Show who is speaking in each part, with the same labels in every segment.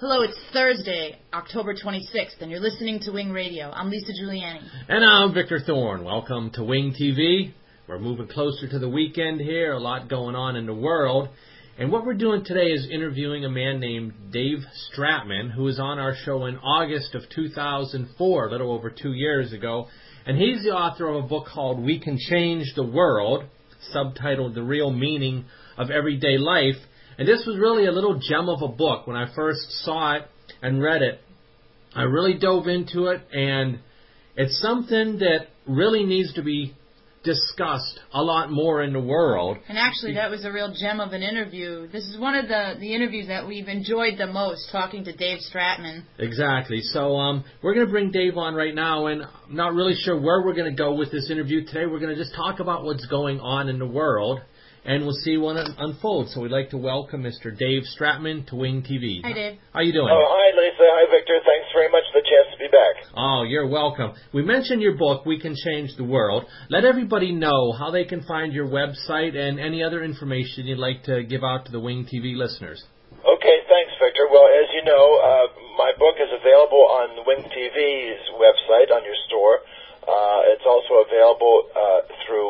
Speaker 1: Hello, it's Thursday, October 26th, and you're listening to Wing Radio. I'm Lisa Giuliani.
Speaker 2: And I'm Victor Thorne. Welcome to Wing TV. We're moving closer to the weekend here, a lot going on in the world. And what we're doing today is interviewing a man named Dave Stratman, who was on our show in August of 2004, a little over 2 years ago. And he's the author of a book called We Can Change the World, subtitled The Real Meaning of Everyday Life. And this was really a little gem of a book. When I first saw it and read it, I really dove into it, and it's something that really needs to be discussed a lot more in the world.
Speaker 1: And actually, that was a real gem of an interview. This is one of the interviews that we've enjoyed the most, talking to Dave Stratman.
Speaker 2: Exactly. So we're going to bring Dave on right now, and I'm not really sure where we're going to go with this interview today. We're going to just talk about what's going on in the world, and we'll see what unfolds. So we'd like to welcome Mr. Dave Stratman to Wing TV.
Speaker 1: Hi, Dave.
Speaker 2: How you doing?
Speaker 3: Oh, hi, Lisa. Hi, Victor. Thanks very much for the chance to be back.
Speaker 2: Oh, you're welcome. We mentioned your book, We Can Change the World. Let everybody know how they can find your website and any other information you'd like to give out to the Wing TV listeners.
Speaker 3: Okay, thanks, Victor. Well, as you know, my book is available on Wing TV's website, on your store. It's also available through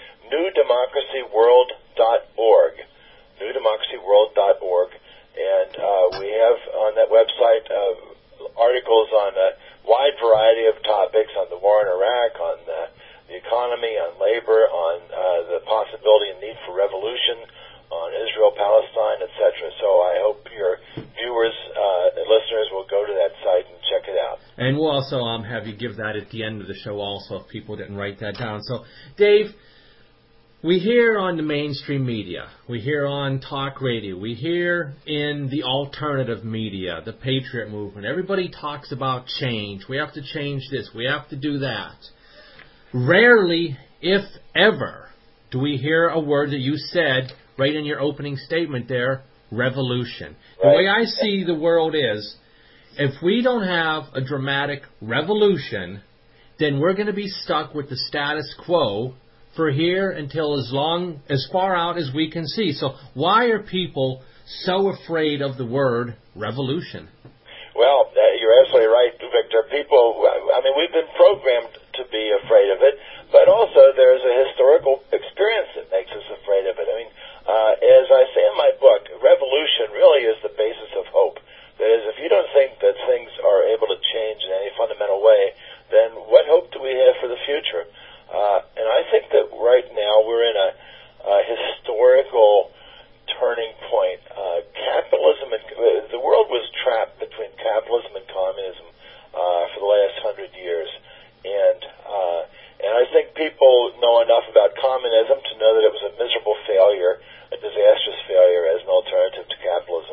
Speaker 3: newdemocracyworld.org, newdemocracyworld.org. And we have on that website articles on a wide variety of topics, on the war in Iraq, on the economy, on labor, on the possibility and need for revolution, on Israel, Palestine, etc. So I hope your viewers and listeners will go to that site and check it out.
Speaker 2: And we'll also have you give that at the end of the show also, if people didn't write that down. So, Dave, we hear on the mainstream media, we hear on talk radio, we hear in the alternative media, the Patriot movement, everybody talks about change. We have to change this. We have to do that. Rarely, if ever, do we hear a word that you said right in your opening statement there, revolution.
Speaker 3: Right.
Speaker 2: The way I see the world is, if we don't have a dramatic revolution, then we're going to be stuck with the status quo for here until as far out as we can see. So why are people so afraid of the word revolution?
Speaker 3: Well, you're absolutely right, Victor. People, we've been programmed to be afraid of it, but also there's a historical experience that makes us afraid of it. As I say in my book, revolution really is the basis of hope. That is, if you don't think that things are able to change in any fundamental way, then what hope do we have for the future? And I think that right now we're in a historical turning point. Capitalism and the world was trapped between capitalism and communism for the last 100 years, and I think people know enough about communism to know that it was a miserable failure, a disastrous failure as an alternative to capitalism.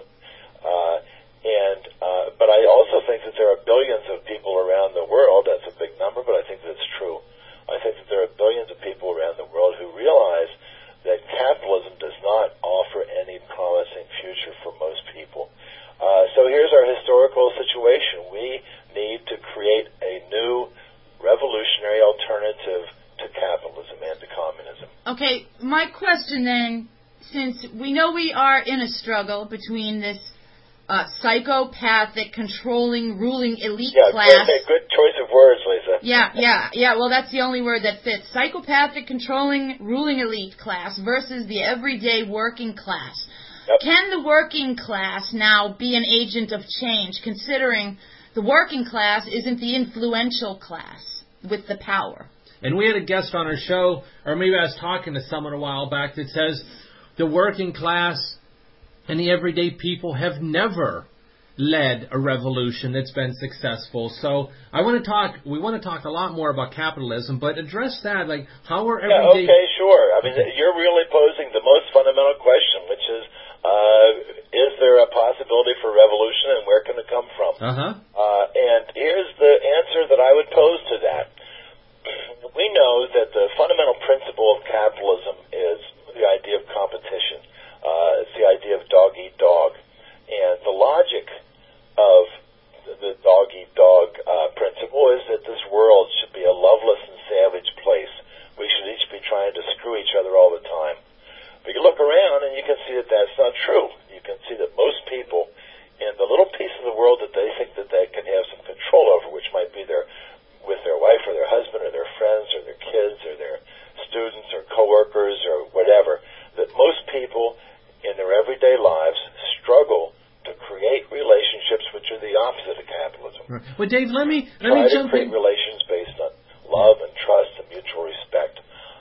Speaker 3: But I also think that there are billions of people around the world. That's a big number, but I think that's true. I think that there are billions of people around the world who realize that capitalism does not offer any promising future for most people. So here's our historical situation. We need to create a new revolutionary alternative to capitalism and to communism.
Speaker 1: Okay, my question then, since we know we are in a struggle between this psychopathic, controlling, ruling elite class.
Speaker 3: Good choice of words, Lisa.
Speaker 1: Yeah. Well, that's the only word that fits. Psychopathic, controlling, ruling elite class versus the everyday working class.
Speaker 3: Yep.
Speaker 1: Can the working class now be an agent of change, considering the working class isn't the influential class with the power?
Speaker 2: And we had a guest on our show, or maybe I was talking to someone a while back that says the working class and the everyday people have never led a revolution that's been successful. So we want to talk a lot more about capitalism, but address that, like how are everyday...
Speaker 3: Yeah, okay, sure. You're really posing the most fundamental question, which is there a possibility for revolution and where can it come from? And here's the answer that I would pose to that. We know that the fundamental principle of capitalism is the idea of competition. It's the idea of dog-eat-dog. And the logic of the dog-eat-dog principle is that this world should be a loveless and savage place. We should each be trying to screw each other all the time. But you look around and you can see that that's not true. You can see that most people in the little piece of the world that they think that they can have some control over, which might be with their wife or their husband or their friends or their kids or their students or coworkers or whatever, that most people in their everyday lives struggle to create relationships which are the opposite of capitalism.
Speaker 2: Right. Well, Dave, let me
Speaker 3: jump in. Relations based on love and trust and mutual respect.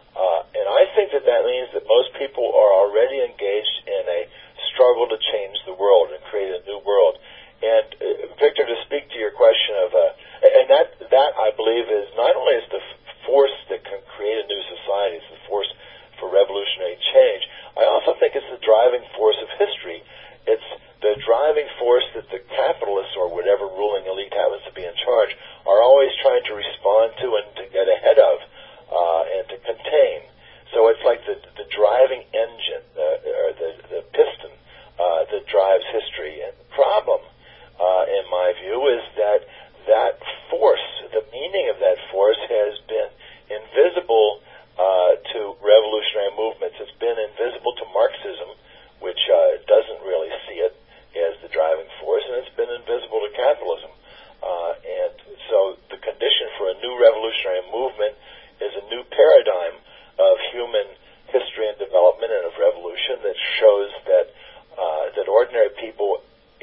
Speaker 3: And I think that means that most people are already engaged in a struggle to change the world and create a new world. And Victor, to speak to your question of, and that I believe is not only is the force that can create a new society, it's the force for revolutionary change. I also think it's the driving force of history. It's the driving force that the capitalists or whatever ruling elite happens to be in charge are always trying to respond to and to get ahead of and to contain. So it's like the driving engine, or the piston that drives history. And the problem, in my view, is that force, the meaning of that force, has been invisible to revolutionary movements. It's been invisible to Marxism, which doesn't really see it as the driving force, and it's been invisible to capitalism. And so the condition for a new revolutionary movement is a new paradigm of human history and development and of revolution that shows that ordinary people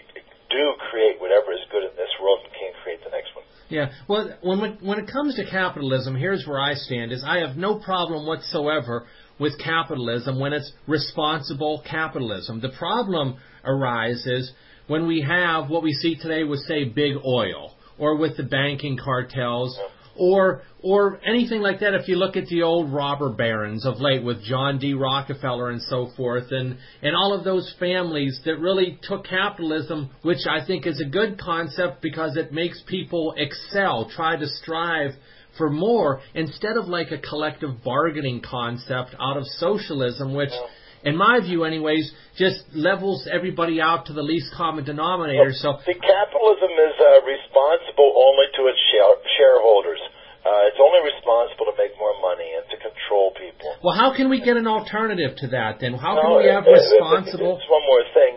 Speaker 3: do create whatever is good in this world and can create the next one.
Speaker 2: Yeah, well, when it comes to capitalism, here's where I stand, is I have no problem whatsoever with capitalism when it's responsible capitalism. The problem arises when we have what we see today with, say, big oil, or with the banking cartels, or anything like that. If you look at the old robber barons of late with John D. Rockefeller and so forth, and all of those families that really took capitalism, which I think is a good concept because it makes people excel, try to strive for more, instead of like a collective bargaining concept out of socialism, which, in my view anyways, just levels everybody out to the least common denominator. So
Speaker 3: the capitalism is responsible only to its shareholders. It's only responsible to make more money and to control people.
Speaker 2: Well, how can we get an alternative to that then? How can we have responsible...
Speaker 3: It's one more thing.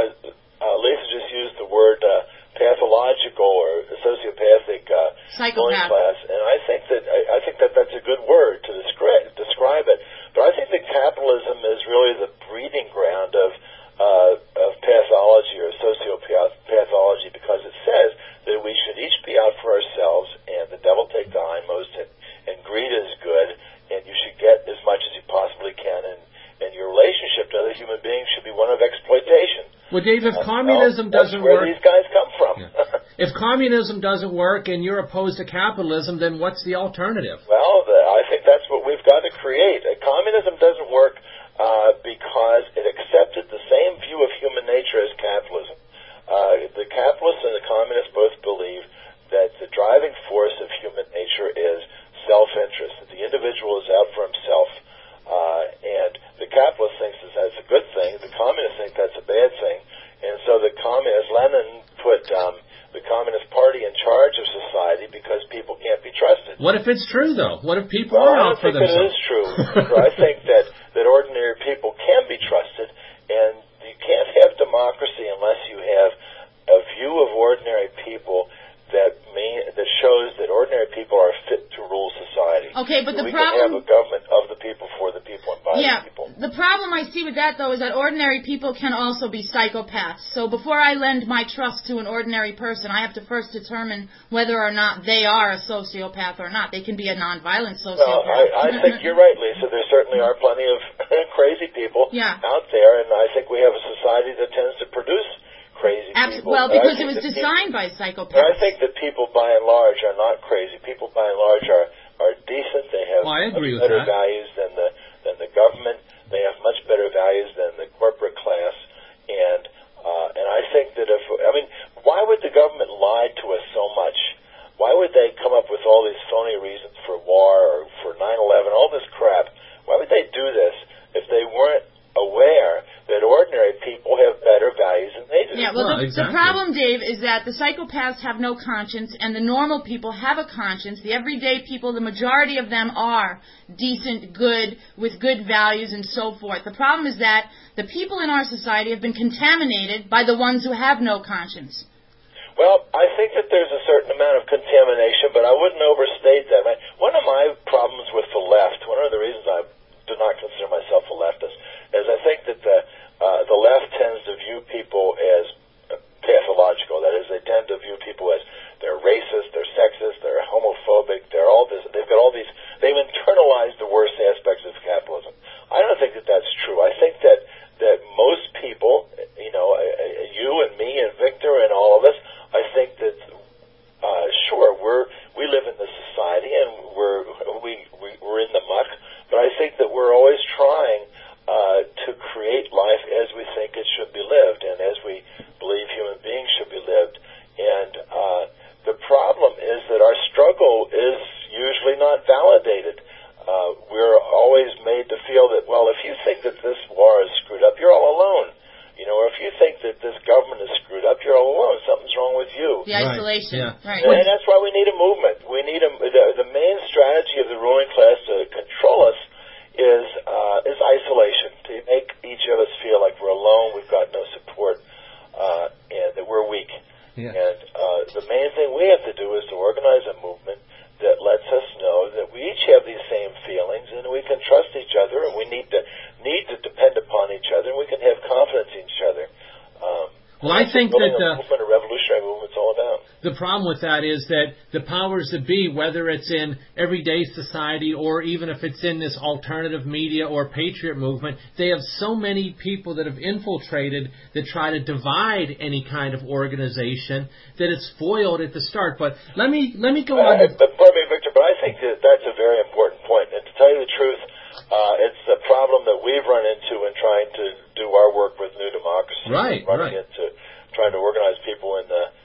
Speaker 3: Lisa just used the word pathological or sociopathic
Speaker 1: psychopath
Speaker 3: class, and I think that that's a good word to describe it. But I think that capitalism is really the breeding ground of pathology or sociopathology, because it says that we should each be out for ourselves, and the devil take the hindmost, and greed is good, and you should get as much as you possibly can, and your relationship to other human beings should be one of exploitation.
Speaker 2: Well, Dave, if communism doesn't
Speaker 3: work...
Speaker 2: That's where
Speaker 3: these guys come from.
Speaker 2: Yeah. If communism doesn't work and you're opposed to capitalism, then what's the alternative?
Speaker 3: Well, I think that's what we've got to create. Communism doesn't work because it accepted the same view of human nature as capitalism. The capitalists and the communists both believe that the driving force of human nature is self-interest, that the individual is out for himself. And the capitalist thinks that that's a good thing. The communists think that's a bad thing. And so Lenin put the Communist Party in charge of society because people can't be trusted.
Speaker 2: What if it's true, though? What if people are out for themselves?
Speaker 3: I don't think it is true. I think that ordinary people can be trusted, and you can't have democracy unless you have a view of ordinary people that shows that ordinary people are fit to rule society.
Speaker 1: Okay, but
Speaker 3: so
Speaker 1: the
Speaker 3: we can have a government of the people, for the people, and by the people.
Speaker 1: The problem I see with that, though, is that ordinary people can also be psychopaths. So before I lend my trust to an ordinary person, I have to first determine whether or not they are a sociopath or not. They can be a nonviolent sociopath.
Speaker 3: Well, I think you're right, Lisa. There certainly are plenty of crazy people out there, and I think we have a society that tends to produce crazy people.
Speaker 1: Well, because it was designed by psychopaths.
Speaker 3: But I think that people, by and large, are not crazy. People, by and large, are decent. They have much better values than the government. They have much better values than the corporate class. And I think that why would the government lie to us so much? Why would they come up with all these phony reasons for war or for 9/11, all this crap? Why would they do this if they weren't aware that ordinary people have better values than they do?
Speaker 1: Yeah, the problem, Dave, is that the psychopaths have no conscience, and the normal people have a conscience. The everyday people, the majority of them are decent, good, with good values and so forth. The problem is that the people in our society have been contaminated by the ones who have no conscience.
Speaker 3: Well, I think that there's a certain amount of contamination, but I wouldn't overstate that. One of my problems with the left, one of the reasons I do not consider myself a leftist, is I think that the left tends to view people as pathological. That is, they tend to view people as they're racist, they're sexist, they're homophobic, they're all this. They've got all these. They've internalized the worst aspects of capitalism. I don't think that that's true. I think that most people, you and me and Victor and all of us, I think that sure we live in this society and we're in the muck, but I think that we're always trying to create life as we think it should be lived and as we believe human beings should be lived. And the problem is that our struggle is usually not validated. We're always made to feel that, well, if you think that this war is screwed up, you're all alone. Or if you think that this government is screwed up, you're all alone. Something's wrong with you.
Speaker 1: The isolation.
Speaker 2: Yeah.
Speaker 1: Right.
Speaker 3: And that's why we need a movement. We need the main strategy of the ruling class to control us is isolation, to make each of us feel like we're alone, we've got no support, and that we're weak.
Speaker 2: Yeah.
Speaker 3: And the main thing we have to do is to organize a movement that lets us know that we each have these same feelings and we can trust each other and we need to depend upon each other and we can have confidence in each other.
Speaker 2: Well, I think that
Speaker 3: a revolutionary movement's all about.
Speaker 2: The problem with that is that the powers that be, whether it's in everyday society or even if it's in this alternative media or patriot movement, they have so many people that have infiltrated that try to divide any kind of organization that it's foiled at the start. But let me go on.
Speaker 3: Pardon me, Victor, but I think that that's a very important point. And to tell you the truth, it's a problem that we've run into in trying to do our work with New Democracy. Running into trying to organize people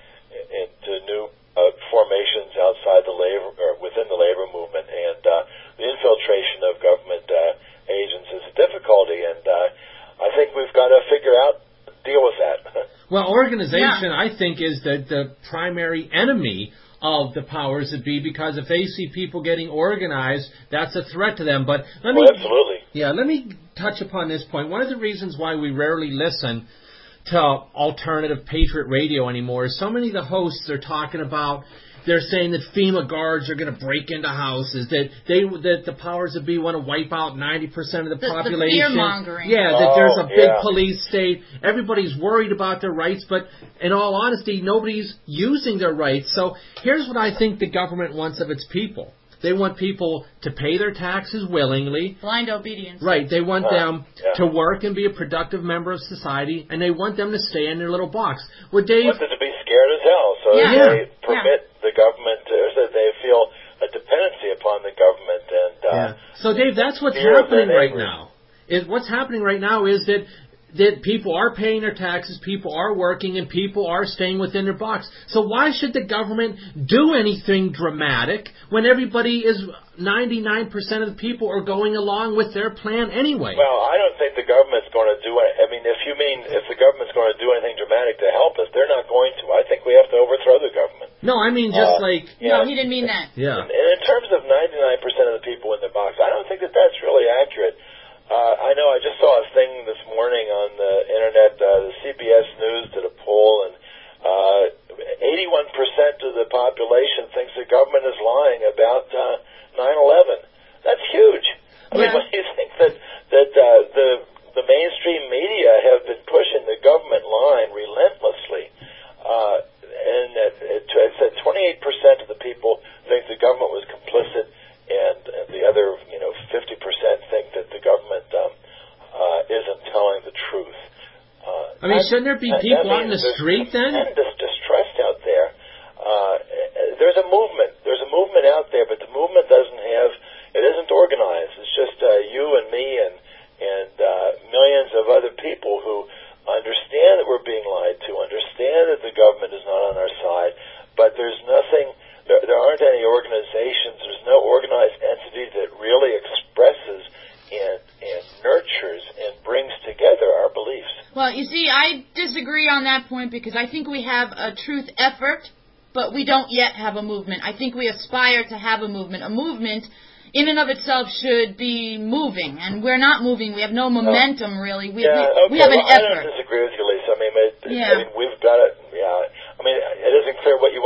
Speaker 3: into new formations outside the labor or within the labor movement, and the infiltration of government agents is a difficulty. And I think we've got to deal with that.
Speaker 2: Well, organization, I think, is the primary enemy of the powers that be, because if they see people getting organized, that's a threat to them. But
Speaker 3: absolutely.
Speaker 2: Yeah, let me touch upon this point. One of the reasons why we rarely listen to alternative patriot radio anymore is so many of the hosts are talking about, they're saying that FEMA guards are going to break into houses, that the powers that be want to wipe out 90% of the population.
Speaker 1: The fear-mongering.
Speaker 2: Yeah, that there's a big police state. Everybody's worried about their rights, but in all honesty, nobody's using their rights. So here's what I think the government wants of its people. They want people to pay their taxes willingly.
Speaker 1: Blind obedience.
Speaker 2: Right. They want them to work and be a productive member of society, and they want them to stay in their little box. Well, Dave...
Speaker 3: They want them to be scared as hell, so they permit the government so they feel a dependency upon the government. And
Speaker 2: So, Dave, that's what's happening right now. What's happening right now is that people are paying their taxes, people are working, and people are staying within their box. So why should the government do anything dramatic when everybody is 99% of the people are going along with their plan anyway?
Speaker 3: Well, I don't think the government's going to do it. I mean, if the government's going to do anything dramatic to help us, they're not going to. I think we have to overthrow the government.
Speaker 2: No, I mean just
Speaker 1: No, he didn't mean that.
Speaker 2: Yeah.
Speaker 3: And in terms of 99% of the people in the box, I don't think that that's really accurate. I know I just saw a thing this morning on the internet, the CBS News did a poll, and 81% of the population thinks the government is lying about 9/11. That's huge. I mean, when you think that the mainstream media have been pushing the government line relentlessly, and it said 28% of the people think the government was complicit, and the other 50% think that the government isn't telling the truth.
Speaker 2: I mean, shouldn't there be people out in the street then?
Speaker 3: Tremendous distrust out there. There's a movement. There's a movement out there, but the movement isn't organized. It's just you and me and millions of other people who understand that we're being lied to, understand that the government is not on our side, but there's nothing. There aren't any organizations. There's no organized entity that really expresses and nurtures and brings together our beliefs.
Speaker 1: Well, you see, I disagree on that point because I think we have a truth effort, but we don't yet have a movement. I think we aspire to have a movement. A movement in and of itself should be moving, and we're not moving. We have no momentum, really. We have an effort.
Speaker 3: I don't disagree with you, Lisa. I mean, we've got it. Yeah. I mean, it isn't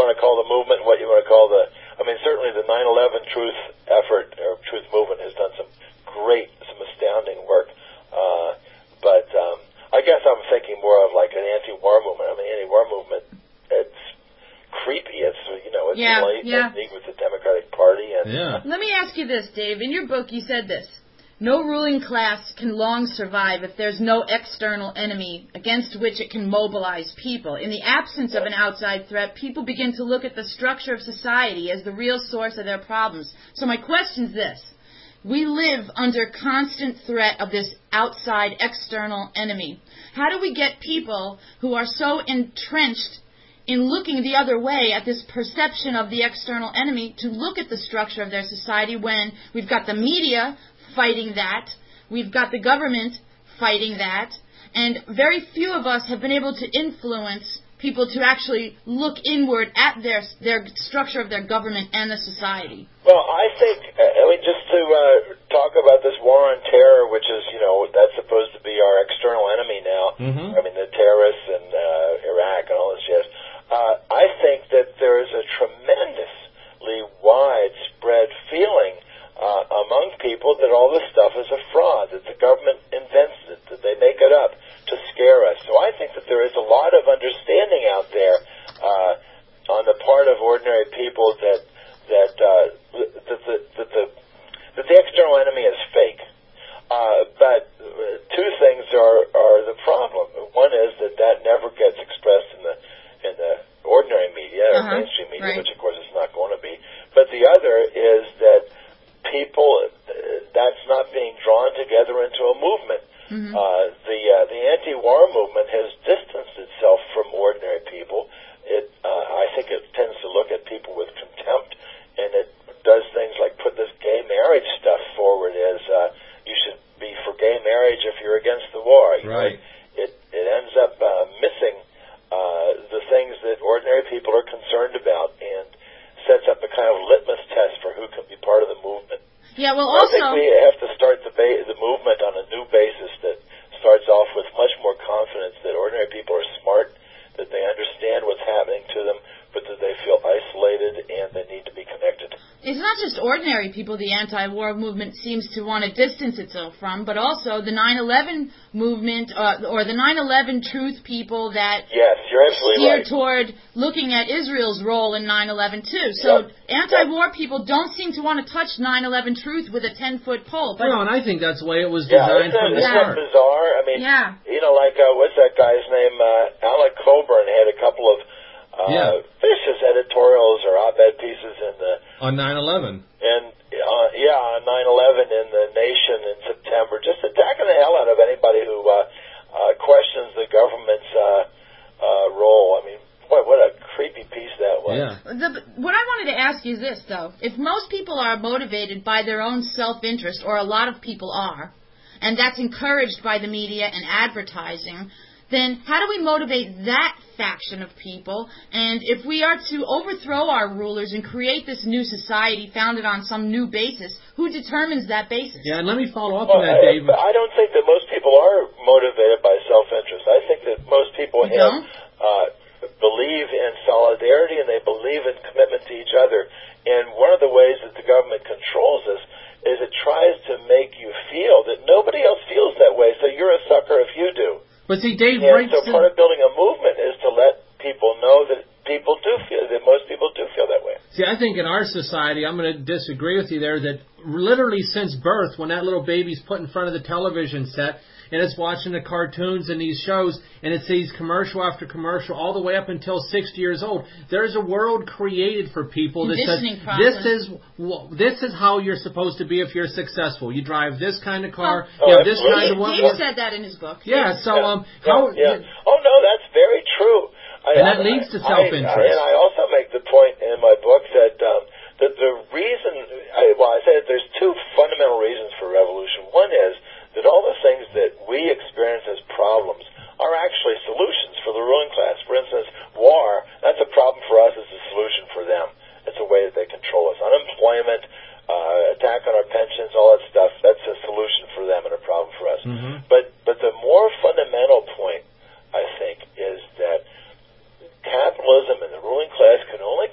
Speaker 3: want to call the movement, what you want to call the, I mean, certainly the 9/11 truth effort, or truth movement, has done some astounding work. But I guess I'm thinking more of like an anti-war movement. I mean, anti-war movement, it's creepy. It's, it's blatant with the Democratic Party. And
Speaker 1: Let me ask you this, Dave. In your book, you said this: no ruling class can long survive if there's no external enemy against which it can mobilize people. In the absence of an outside threat, people begin to look at the structure of society as the real source of their problems. So my question is this: we live under constant threat of this outside external enemy. How do we get people who are so entrenched in looking the other way at this perception of the external enemy to look at the structure of their society when we've got the media fighting that, we've got the government fighting that, and very few of us have been able to influence people to actually look inward at their structure of their government and the society?
Speaker 3: Well, I think, just to talk about this war on terror, which is, that's supposed to be our external enemy now.
Speaker 2: Mm-hmm.
Speaker 3: I mean, the terrorists in Iraq and all this jazz. I think that there is a tremendously widespread feeling among people that all this stuff is a fraud, that the government invents it, that they make it up to scare us. So I think that there is a lot of understanding out there on the part of ordinary people that the external enemy is fake. But two things are the problem. One is that never gets expressed in the ordinary media or mainstream media,
Speaker 1: right,
Speaker 3: which of course it's not going to be. But the other is that people, that's not being drawn together into a movement.
Speaker 1: Mm-hmm.
Speaker 3: The anti-war movement has distanced itself from ordinary people. I think it tends to look at people with contempt, and it does things like put this gay marriage stuff forward as you should be for gay marriage if you're against the war.
Speaker 2: Right.
Speaker 3: It ends up missing the things that ordinary people are concerned about, and sets up a kind of litmus test for who can be part of the movement.
Speaker 1: Yeah, well,
Speaker 3: I think we have to start the movement on a new basis that starts off with much more confidence that ordinary people are smart, that they understand what's happening to them, but that they feel isolated and they need to be connected.
Speaker 1: It's not just ordinary people the anti-war movement seems to want to distance itself from, but also the 9/11 movement or the 9/11 truth people that
Speaker 3: yes, you're absolutely
Speaker 1: steer
Speaker 3: right,
Speaker 1: toward looking at Israel's role in 9/11 too. So anti-war people don't seem to want to touch 9/11 truth with a 10-foot pole. But
Speaker 2: and I think that's the way it was designed from the start.
Speaker 3: Isn't that bizarre? I mean, what's that guy's name? Alec Coburn had a couple of vicious editorials or op-ed pieces
Speaker 2: on 9/11.
Speaker 3: And on 9/11 in the Nation in September, just attacking the hell out of anybody who questions the government's role. I mean, boy, what a creepy piece that was.
Speaker 2: Yeah.
Speaker 1: What I wanted to ask you is this, though: if most people are motivated by their own self-interest, or a lot of people are, and that's encouraged by the media and advertising, then how do we motivate that faction of people? And if we are to overthrow our rulers and create this new society founded on some new basis, who determines that basis?
Speaker 2: Yeah, and let me follow up on that, Dave.
Speaker 3: I don't think that most people are motivated by self-interest. I think that most people believe in solidarity, and they believe in commitment to each other. And one of the ways that the government controls us is it tries to make you feel that nobody else feels that way, so you're a sucker if you do.
Speaker 2: But see, Dave,
Speaker 3: so part of building a movement is to let people know that most people do feel that way.
Speaker 2: See, I think in our society, I'm going to disagree with you there, that literally since birth, when that little baby's put in front of the television set, and it's watching the cartoons and these shows, and it sees commercial after commercial all the way up until 60 years old, there's a world created for people that says, this is how you're supposed to be if you're successful. You drive this kind of car, you have this kind of one.
Speaker 1: He said that in his book.
Speaker 3: Oh, no, that's very true.
Speaker 2: And that leads to self-interest.
Speaker 3: And I also make the point in my book that the reason, I say that there's two fundamental reasons for revolution. One is that all the things that we experience as problems are actually solutions for the ruling class. For instance, war, that's a problem for us, it's a solution for them. It's a way that they control us. Unemployment, attack on our pensions, all that stuff, that's a solution for them and a problem for us.
Speaker 2: Mm-hmm.
Speaker 3: But the more fundamental point, I think, is that capitalism and the ruling class can only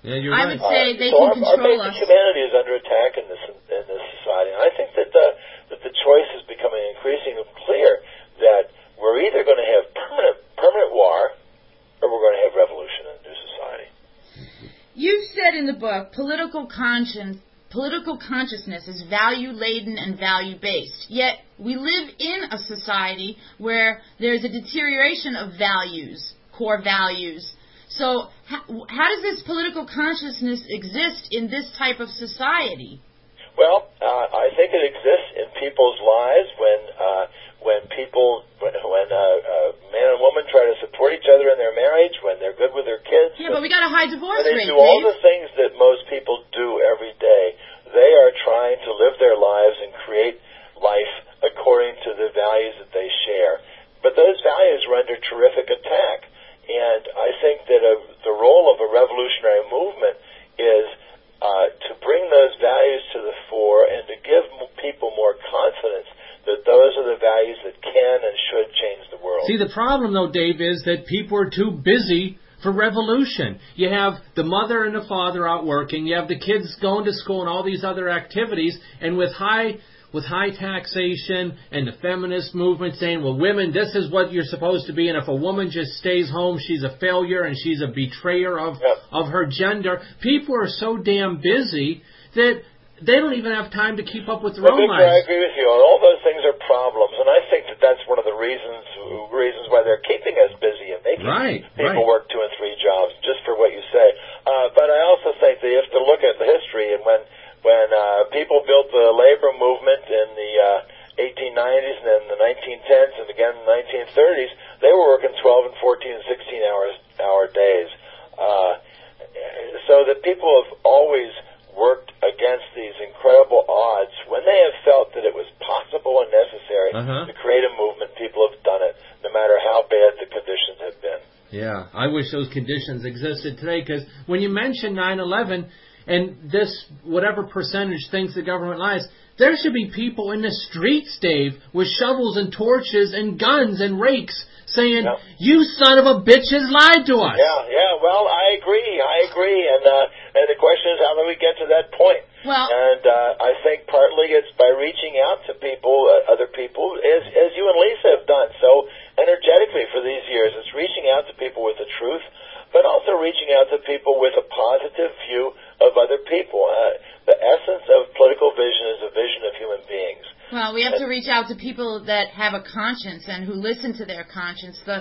Speaker 2: Yeah, you're
Speaker 1: I
Speaker 2: right.
Speaker 1: would say they
Speaker 3: so
Speaker 1: can
Speaker 3: our
Speaker 1: control
Speaker 3: basic
Speaker 1: us.
Speaker 3: humanity is under attack in this society. And I think that the choice is becoming increasingly clear that we're either going to have permanent war or we're going to have revolution in a new society.
Speaker 1: You've said in the book, political consciousness is value-laden and value-based. Yet, we live in a society where there's a deterioration of values, core values. So, how does this political consciousness exist in this type of society?
Speaker 3: Well, I think it exists in people's lives when man and woman try to support each other in their marriage, when they're good with their kids.
Speaker 1: Yeah, but we got a high divorce
Speaker 3: rate.
Speaker 1: They
Speaker 3: do all the things that most people do every day. They are trying to live their lives and create life according to the values that they share. But those values are under terrific attack. And I think that the role of a revolutionary movement is to bring those values to the fore and to give people more confidence that those are the values that can and should change the world.
Speaker 2: See, the problem, though, Dave, is that people are too busy for revolution. You have the mother and the father out working. You have the kids going to school and all these other activities. And with high taxation and the feminist movement saying, well, women, this is what you're supposed to be. And if a woman just stays home, she's a failure and she's a betrayer of her gender. People are so damn busy that they don't even have time to keep up with their own
Speaker 3: Victor,
Speaker 2: lives.
Speaker 3: I agree with you. All those things are problems, and I think that that's one of the reasons why they're keeping us busy and making people work 2 and 3 jobs, just for what you say. But I also think that you have to look at the history, and when people built the labor movement in the 1890s and then the 1910s and again in the 1930s, they were working 12 and 14 and 16-hour days. So that people have always worked against these incredible odds. When they have felt that it was possible and necessary to create a movement, people have done it, no matter how bad the conditions have been.
Speaker 2: Yeah, I wish those conditions existed today, because when you mention 9/11 and this whatever percentage thinks the government lies, there should be people in the streets, Dave, with shovels and torches and guns and rakes saying, you son of a bitches lied to us.
Speaker 3: Yeah, well, I agree. And the question is, how do we get to that point?
Speaker 1: Well,
Speaker 3: and I think partly it's by reaching out to people, other people, as you and Lisa have done so energetically for these years. It's reaching out to people with the truth, but also reaching out to people with a positive view of other people. The essence of political vision is a vision of human beings.
Speaker 1: Well, we have to reach out to people that have a conscience and who listen to their conscience.
Speaker 3: And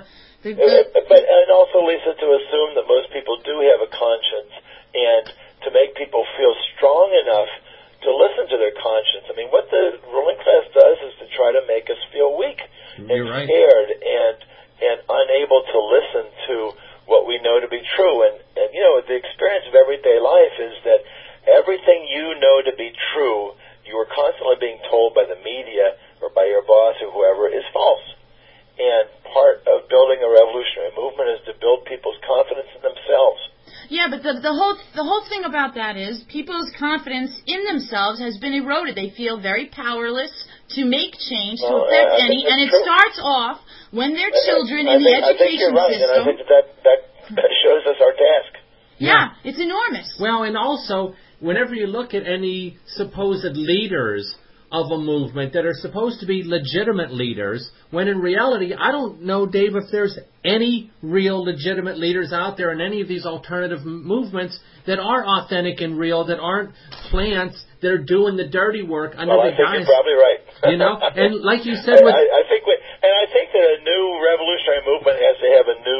Speaker 3: also, Lisa, to assume that most people do have a conscience, and to make people feel strong enough to listen to their conscience. I mean, what the ruling class does is to try to make us feel weak and scared and unable to listen to what we know to be true. And you know, the experience of everyday life is that everything you know to be true, you are constantly being told by the media or by your boss or whoever, is false. And part of building a revolutionary movement is to build people's confidence in themselves.
Speaker 1: Yeah, but the whole thing about that is people's confidence in themselves has been eroded. They feel very powerless to make change, to affect any, and it starts off when they're children in the education
Speaker 3: system. And I think that shows us our task.
Speaker 1: Yeah, it's enormous.
Speaker 2: Well, and also, whenever you look at any supposed leaders of a movement that are supposed to be legitimate leaders, when in reality, I don't know, Dave, if there's any real legitimate leaders out there in any of these alternative movements that are authentic and real, that aren't plants that are doing the dirty work under the guise.
Speaker 3: You're probably right.
Speaker 2: You know, and like you said,
Speaker 3: I think that a new revolutionary movement has to have a new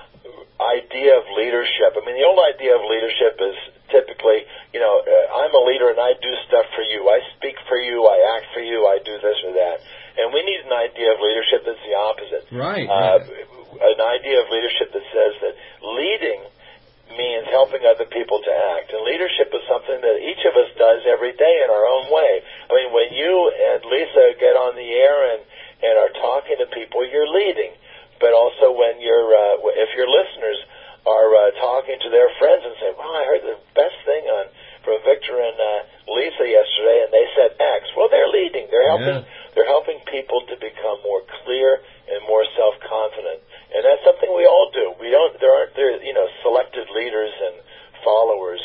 Speaker 3: idea of leadership. I mean, the old idea of leadership is typically, I'm a leader and I do stuff for you. I speak for you. I act for you. I do this or that. And we need an idea of leadership that's the opposite.
Speaker 2: Right.
Speaker 3: An idea of leadership that says that leading means helping other people to act. And leadership is something that each of us does every day in our own way. I mean, when you and Lisa get on the air and are talking to people, you're leading. But also when if your listeners are talking to their friends and say, "Wow, I heard the best thing from Victor and Lisa yesterday, and they said X." Well, they're leading. They're helping people to become more clear and more self-confident, and that's something we all do. There aren't selected leaders and followers.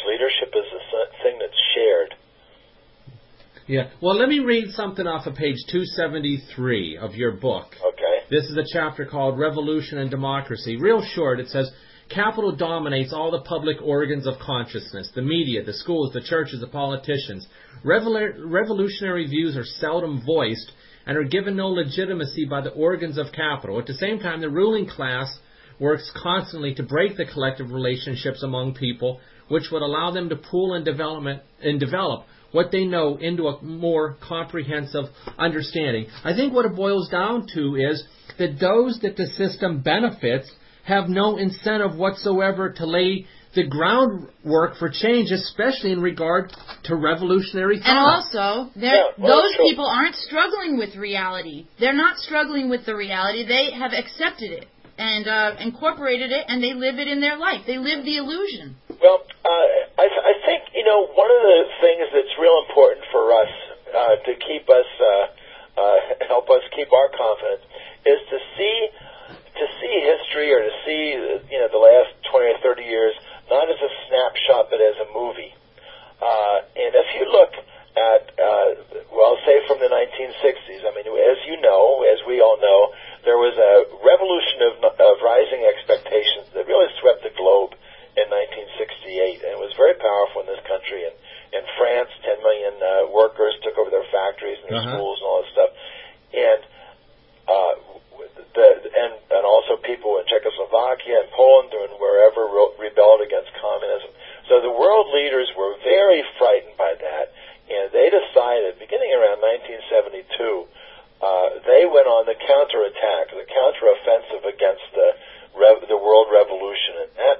Speaker 2: Well, let me read something off of page 273 of your book.
Speaker 3: Okay.
Speaker 2: This is a chapter called Revolution and Democracy. Real short, it says, capital dominates all the public organs of consciousness, the media, the schools, the churches, the politicians. Revolutionary views are seldom voiced and are given no legitimacy by the organs of capital. At the same time, the ruling class works constantly to break the collective relationships among people, which would allow them to pool and develop what they know into a more comprehensive understanding. I think what it boils down to is that those that the system benefits have no incentive whatsoever to lay the groundwork for change, especially in regard to revolutionary thought.
Speaker 1: And also, those people aren't struggling with reality. They're not struggling with the reality. They have accepted it and incorporated it, and they live it in their life. They live the illusion.
Speaker 3: Well, I think, one of the things that's real important for us to keep us, help us keep our confidence, is to see history, or to see, the last 20 or 30 years, not as a snapshot, but as a movie. And if you look at, say from the 1960s, I mean, as you know, as we all know, there was a revolution of rising expectations that really swept the globe in 1968, and it was very powerful in this country. And in France, 10 million workers took over their factories and their schools and all this stuff. And also people in Czechoslovakia and Poland and wherever rebelled against communism. So the world leaders were very frightened by that, and they decided, beginning around 1972, they went on the counterattack, the counteroffensive against the world revolution, and that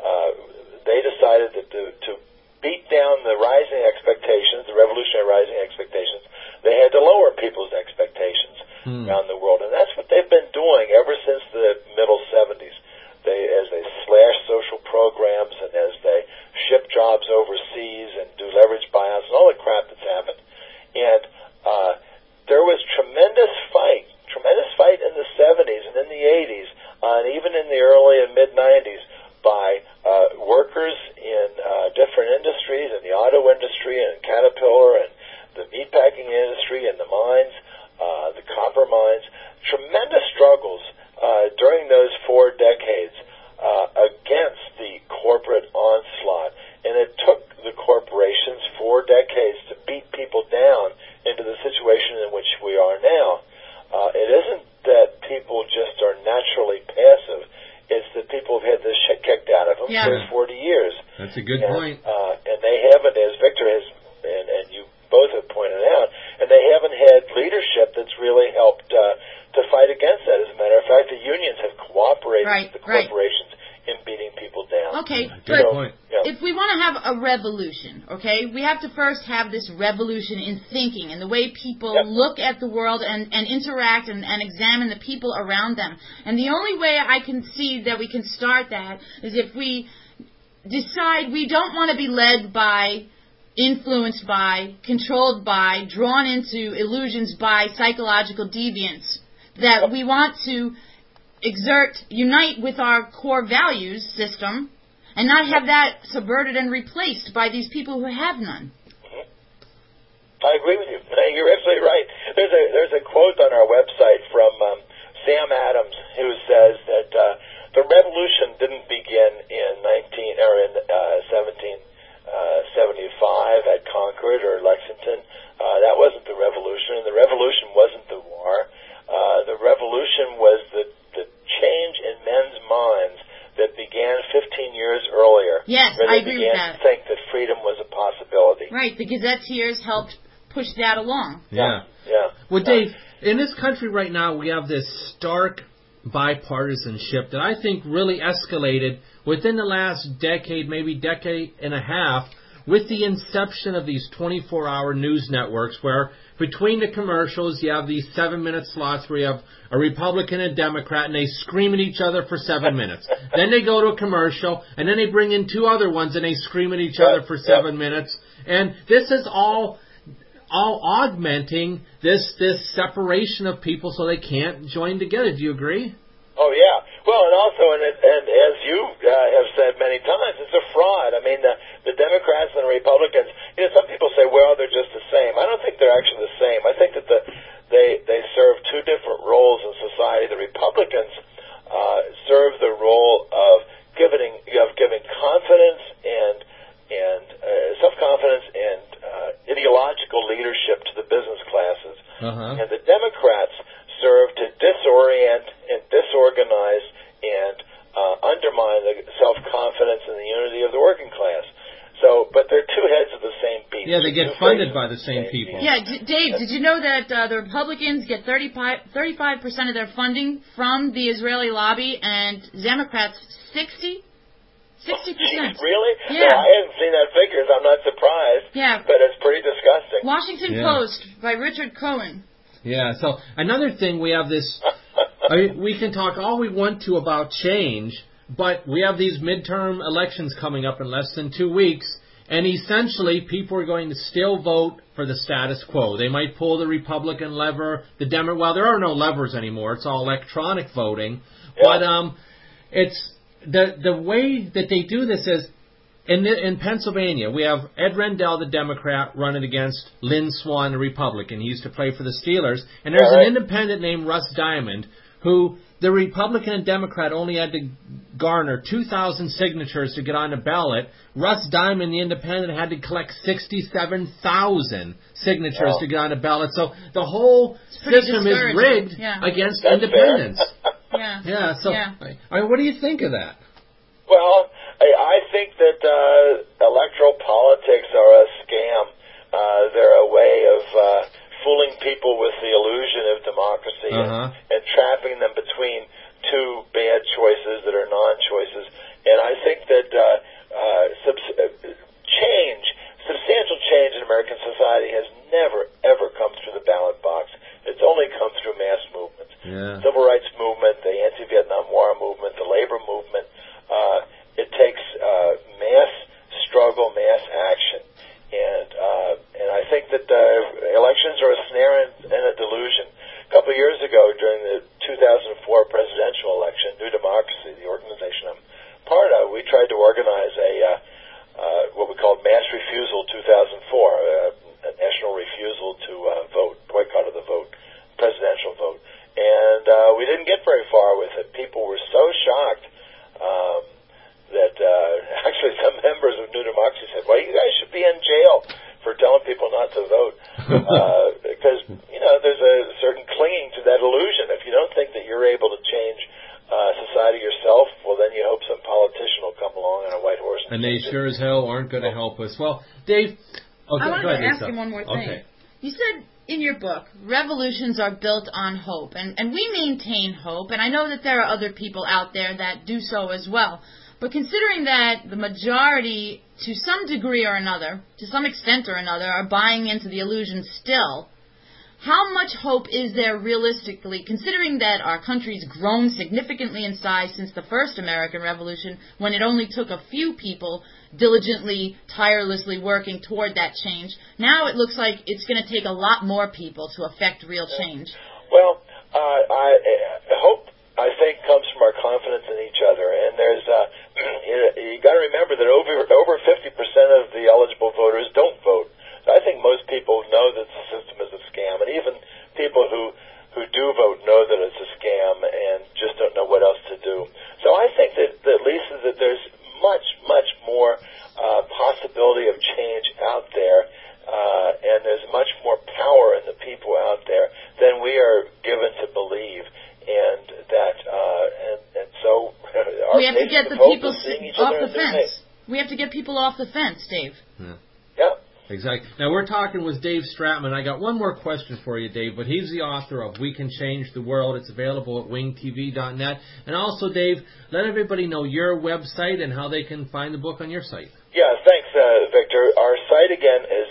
Speaker 3: they decided that to beat down the rising expectations, the revolutionary rising expectations, they had to lower people's expectations around the world. And that's what they've been doing ever since the middle 70s. As they slash social programs and as they ship jobs overseas and do leverage buyouts and all the crap that's happened. And there was tremendous fight in the 70s and in the 80s, and even in the early and mid-90s, by workers in different industries, in the auto industry and Caterpillar and the meatpacking industry and the mines, the copper mines. Tremendous struggles during those 4 decades against the corporate onslaught. And it took the corporations 4 decades to beat people down into the situation in which we are now. It isn't that people just are naturally passive. It's that people have had the shit kicked out of them for 40 years.
Speaker 2: That's a good point.
Speaker 3: And they haven't, as Victor has, and you both have pointed out, and they haven't had leadership that's really helped to fight against that. As a matter of fact, the unions have cooperated with the corporations in beating people down.
Speaker 1: Okay,
Speaker 2: good point.
Speaker 1: If we want to have a revolution, we have to first have this revolution in thinking and the way people look at the world and interact and examine the people around them. And the only way I can see that we can start that is if we decide we don't want to be led by, influenced by, controlled by, drawn into illusions by psychological deviants, that we want to unite with our core values system and not have that subverted and replaced by these people who have none.
Speaker 3: I agree with you. You're absolutely right. There's a quote on our website from Sam Adams who says that the revolution didn't begin in 1775 at Concord or Lexington. That wasn't the revolution, and the revolution wasn't the war. The revolution was the change in men's minds that began 15 years earlier.
Speaker 1: Yes, I agree with that.
Speaker 3: To think that freedom was a possibility.
Speaker 1: Right, the Gazetteers helped push that along.
Speaker 2: Yeah. Well, Dave, in this country right now, we have this stark bipartisanship that I think really escalated within the last decade, maybe decade and a half, with the inception of these 24-hour news networks where between the commercials you have these 7-minute slots where you have a Republican and Democrat and they scream at each other for 7 minutes. Then they go to a commercial and then they bring in 2 other ones and they scream at each other for 7 minutes. And this is all augmenting this separation of people so they can't join together. Do you agree?
Speaker 3: Oh, yeah. Well, and also, and as you have said many times, it's a fraud. I mean, the Democrats and the Republicans, some people say, well, they're just the same. I don't think they're actually the same. I think that they serve two different roles in society. The Republicans serve the role of giving confidence and self-confidence and ideological leadership to the business classes. And the Democrats serve to disorient and disorganize and undermine the self-confidence and the unity of the working class. So, but they're two heads of the same beast.
Speaker 2: Yeah, they get funded by the same people.
Speaker 1: Yeah, Dave, did you know that the Republicans get 35% of their funding from the Israeli lobby, and Democrats 60%? 60%.
Speaker 3: Really?
Speaker 1: Yeah.
Speaker 3: No, I haven't seen that figure, so I'm not surprised.
Speaker 1: Yeah.
Speaker 3: But it's pretty disgusting.
Speaker 1: Washington Post by Richard Cohen.
Speaker 2: Yeah, so another thing, we have this, we can talk all we want to about change, but we have these midterm elections coming up in less than 2 weeks, and essentially people are going to still vote for the status quo. They might pull the Republican lever, well, there are no levers anymore, it's all electronic voting, but it's, the way that they do this is, in Pennsylvania, we have Ed Rendell, the Democrat, running against Lynn Swan, the Republican. He used to play for the Steelers. And there's an independent named Russ Diamond, who the Republican and Democrat only had to garner 2,000 signatures to get on the ballot. Russ Diamond, the independent, had to collect 67,000 signatures to get on the ballot. So the whole system is rigged against independents. I mean, what do you think of that?
Speaker 3: Well, I think that electoral politics are a scam. They're a way of fooling people with the illusion of democracy and trapping them between two bad choices that are non-choices. And I think that substantial change in American society has never, ever come through the ballot box. It's only come through mass movements. Civil rights movement, the anti-Vietnam War movement, the labor movement. It takes mass struggle, mass action, and I think that elections are a snare and a delusion. A couple of years ago, during the 2004 presidential election, New Democracy, the organization I'm part of, we tried to organize what we called Mass Refusal 2004, a national refusal to vote, boycott of the vote, presidential vote, and we didn't get very far with it. People were so shocked that actually some members of New Democracy said, well, you guys should be in jail for telling people not to vote. Because, there's a certain clinging to that illusion. If you don't think that you're able to change society yourself, well, then you hope some politician will come along on a white horse.
Speaker 2: And they sure as hell aren't going to help us. Well, Dave,
Speaker 1: I wanted to ask you one more thing. Okay. You said in your book, revolutions are built on hope. And we maintain hope. And I know that there are other people out there that do so as well. But considering that the majority, to some degree or another, to some extent or another, are buying into the illusion still, how much hope is there realistically, considering that our country's grown significantly in size since the first American Revolution, when it only took a few people diligently, tirelessly working toward that change? Now it looks like it's going to take a lot more people to affect real change.
Speaker 3: Well, hope, I think, comes from our confidence in each other, and there's you got to remember that over 50% of the eligible voters don't vote. So I think most people know that the system is a scam, and even people who do vote know that it's a scam and just don't know what else to do. So I think that at least that there's much, much more possibility of change out there, and there's much more power in the people out there than we are given to believe. And that, and so
Speaker 1: we have to get the people off the fence. We have to get people off the fence, Dave.
Speaker 3: Yeah.
Speaker 2: Exactly. Now, we're talking with Dave Stratman. I got one more question for you, Dave, but he's the author of We Can Change the World. It's available at wingtv.net. And also, Dave, let everybody know your website and how they can find the book on your site.
Speaker 3: Yeah, thanks, Victor. Our site, again, is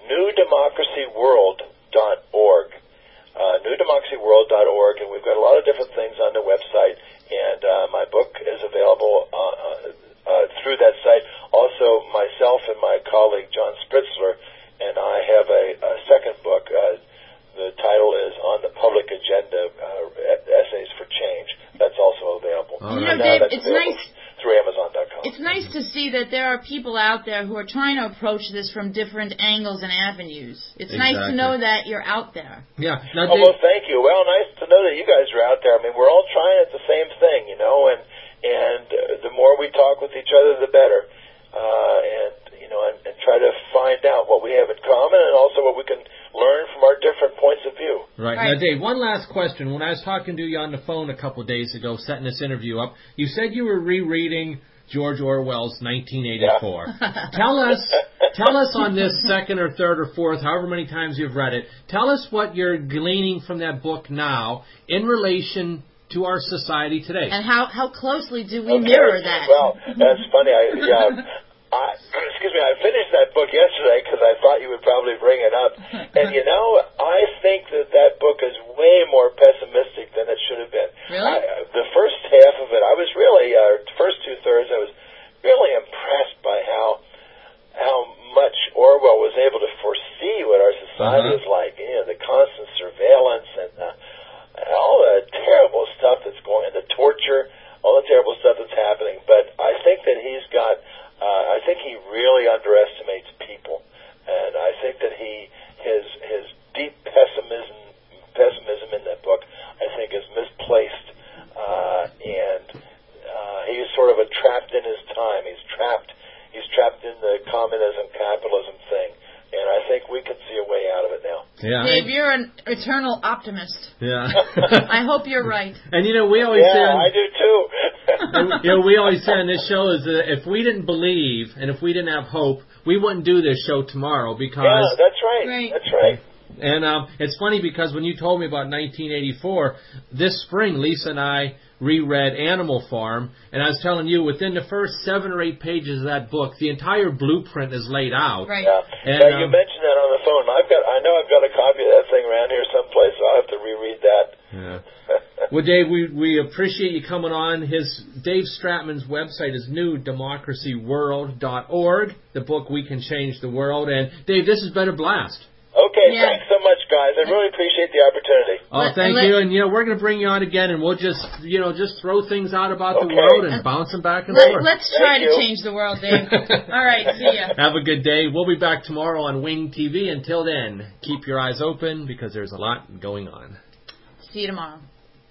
Speaker 3: newdemocracyworld.org. newdemocracyworld.org, and we've got a lot of different things on the website, and my book is available through that site. Also, myself and my colleague John Spritzler and I have a second book. The title is On the Public Agenda, Essays for Change. That's also available.
Speaker 1: Dave, it's nice
Speaker 3: through Amazon.com.
Speaker 1: It's nice to see that there are people out there who are trying to approach this from different angles and avenues. It's nice to know that you're out there.
Speaker 2: Yeah. Now,
Speaker 3: well, thank you. Well, nice to know that you guys are out there. I mean, we're all trying at the same thing, you know, and the more we talk with each other, the better. And try to find out what we have in common and also what we can learn from our different points of view.
Speaker 2: Right. Now, Dave, one last question. When I was talking to you on the phone a couple of days ago, setting this interview up, you said you were rereading George Orwell's 1984. Yeah. Tell us on this second or third or fourth, however many times you've read it, tell us what you're gleaning from that book now in relation to our society today.
Speaker 1: And how closely do we mirror that?
Speaker 3: Well, that's funny. Excuse me, I finished that book yesterday because I thought you would probably bring it up. And, you know, I think that book is way more pessimistic than it should have been.
Speaker 1: Really?
Speaker 3: The first half of it, I was really, first two-thirds, I was really impressed by how much Orwell was able to foresee what our society is like. You know, the constant surveillance and all the terrible stuff that's going on, the torture, all the terrible stuff that's happening. But I think that he's got... I think he really underestimates people, and I think that his deep pessimism in that book, I think, is misplaced, and he's sort of trapped in his time. He's trapped in the communism, capitalism thing, and I think we can see a way out of it now.
Speaker 2: Yeah.
Speaker 1: Dave, you're an eternal optimist.
Speaker 2: Yeah.
Speaker 1: I hope you're right.
Speaker 2: And, you know, we always say...
Speaker 3: I do too.
Speaker 2: And, you know, we always say on this show is that if we didn't believe and if we didn't have hope, we wouldn't do this show tomorrow because...
Speaker 3: Yeah, that's right. That's right.
Speaker 2: And it's funny because when you told me about 1984, this spring Lisa and I reread Animal Farm, and I was telling you within the first 7 or 8 pages of that book, the entire blueprint is laid out.
Speaker 1: Right.
Speaker 3: Yeah.
Speaker 2: And,
Speaker 3: you mentioned that on the phone. I know I've got a copy of that thing around here someplace, so I'll have to reread that.
Speaker 2: Yeah. Well, Dave, we appreciate you coming on. Dave Stratman's website is newdemocracyworld.org, the book We Can Change the World. And, Dave, this has been a blast.
Speaker 3: Okay, thanks so much, guys. I really appreciate the opportunity.
Speaker 2: Oh, thank you. And, you know, we're going to bring you on again, and we'll just throw things out about the world and bounce them back and forth.
Speaker 1: Let's try to change the world, Dave. All right, see ya.
Speaker 2: Have a good day. We'll be back tomorrow on Wing TV. Until then, keep your eyes open because there's a lot going on.
Speaker 1: See you tomorrow.